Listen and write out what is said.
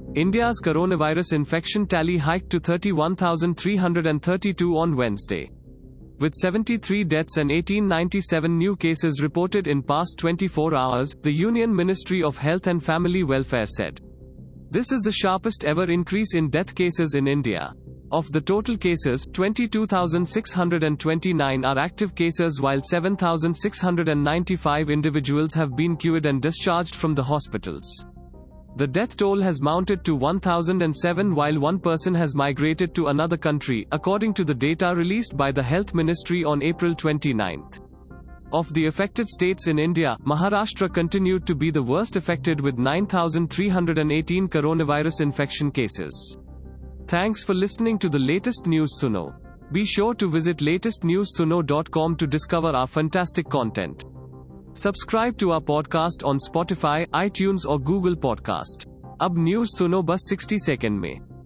India's coronavirus infection tally hiked to 31,332 on Wednesday. With 73 deaths and 1897 new cases reported in past 24 hours, the Union Ministry of Health and Family Welfare said. This is the sharpest ever increase in death cases in India. Of the total cases, 22,629 are active cases while 7,695 individuals have been cured and discharged from the hospitals. The death toll has mounted to 1,007 while one person has migrated to another country, according to the data released by the Health Ministry on April 29. Of the affected states in India, Maharashtra continued to be the worst affected with 9,318 coronavirus infection cases. Thanks for listening to the latest News Suno. Be sure to visit latestnewssuno.com to discover our fantastic content. Subscribe to our podcast on Spotify, iTunes or Google Podcast. अब news सुनो बस 60 second में।